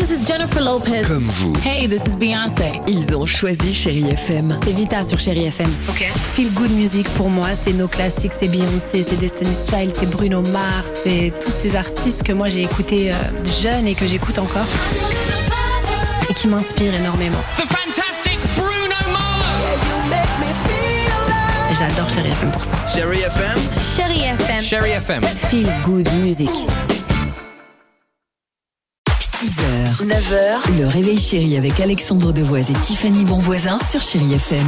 this is Jennifer Lopez. Comme vous. Hey, this is Beyoncé. Ils ont choisi Chérie FM. C'est Vita sur Chérie FM. Ok. Feel good music pour moi, c'est nos classiques, c'est Beyoncé, c'est Destiny's Child, c'est Bruno Mars, c'est tous ces artistes que moi j'ai écoutés jeune et que j'écoute encore et qui m'inspirent énormément. The fantastic Bruno Mars. J'adore Chérie FM pour ça. Chérie FM. Chérie FM. Chérie FM. Feel good music. 6h, 9h, le réveil chéri avec Alexandre Devoise et Tiffany Bonvoisin sur Chérie FM.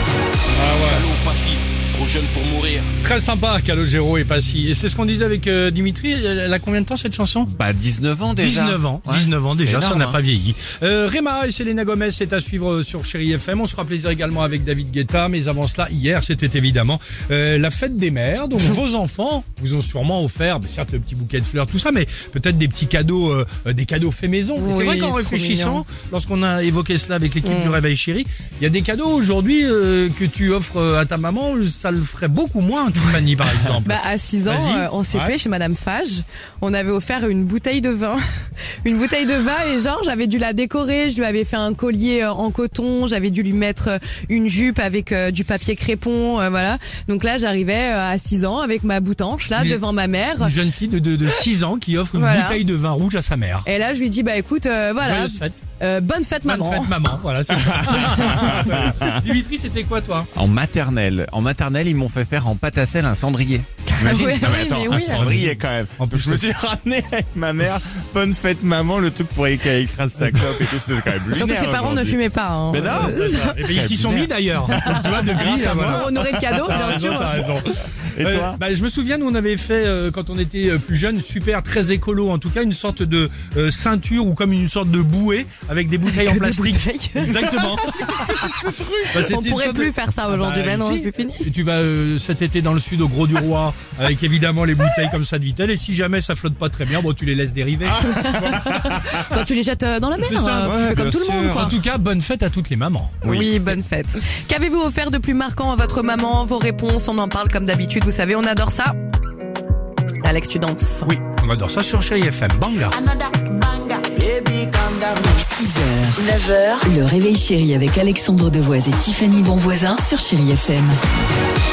Calo, pas fille, trop jeune pour mourir. Très sympa, Calogero et Passy. Et c'est ce qu'on disait avec Dimitri. Elle a combien de temps cette chanson? 19 ans déjà. 19 ans. Ouais. 19 ans déjà, Énorme, ça n'a hein. pas vieilli. Réma et Selena Gomez, c'est à suivre sur Chérie FM. On se fera plaisir également avec David Guetta. Mais avant cela, hier, c'était évidemment la fête des mères. Donc vos enfants vous ont sûrement offert, certes le petit bouquet de fleurs, tout ça, mais peut-être des petits cadeaux, des cadeaux faits maison. Et c'est Oui, vrai qu'en c'est trop réfléchissant, mignon. lorsqu'on a évoqué cela avec l'équipe du Réveil Chéri, il y a des cadeaux aujourd'hui que tu offres à ta maman. Ça le ferait beaucoup moins, Tiffany, par exemple. Bah, à 6 ans, Vas-y. en CP, Ouais. chez Madame Fage, on avait offert une bouteille de vin. Une bouteille de vin et genre, j'avais dû la décorer, je lui avais fait un collier en coton, j'avais dû lui mettre une jupe avec du papier crépon, voilà. Donc là, j'arrivais à 6 ans avec ma boutanche, là, Mais- devant ma mère. Une jeune fille de 6 ans qui offre une Voilà. bouteille de vin rouge à sa mère. Et là, je lui dis, bah écoute, voilà, Joyeuse fête. bonne fête Bonne maman. fête maman, voilà, c'est ça. Dimitri, c'était quoi toi? En maternelle, ils m'ont fait faire en pâte à sel un cendrier. T'imagines? Ouais, Non, mais oui, attends, mais un oui. cendrier quand même. En plus, Je me suis ramené avec ma mère. Bonne fête maman, le truc pour qu'elle écrase sa clope et tout, c'était quand même lunaire. Surtout que ses parents ne aujourd'hui. fumaient pas. Hein. Mais non, C'est ça. Et puis ils s'y sont mis d'ailleurs. Tu vois, de gris, voilà. Pour honorer le cadeau, T'as bien raison, sûr. t'as raison. Et toi? Je me souviens, nous on avait fait quand on était plus jeune, super, très écolo en tout cas, une sorte de ceinture ou comme une sorte de bouée avec des bouteilles en des plastique. bouteilles. Exactement. C'était On une pourrait sorte plus de- faire ça aujourd'hui, Bah, maintenant, si. c'est fini. Et tu vas cet été dans le sud au Gros du Roi avec évidemment les bouteilles comme ça de Vitel et si jamais ça flotte pas très bien, bon tu les laisses dériver. Bah, tu les jettes dans la mer, C'est ça, tu fais comme bien tout le monde, sûr. quoi. En tout cas, bonne fête à toutes les mamans. Oui, bonne fête. Qu'avez-vous offert de plus marquant à votre maman? Vos réponses, on en parle comme d'habitude, vous savez, on adore ça. Alex, tu danses. Oui, on adore ça sur Chérie FM. Banga. 6h, 9h, le réveil chéri avec Alexandre Devoise et Tiffany Bonvoisin sur Chérie FM.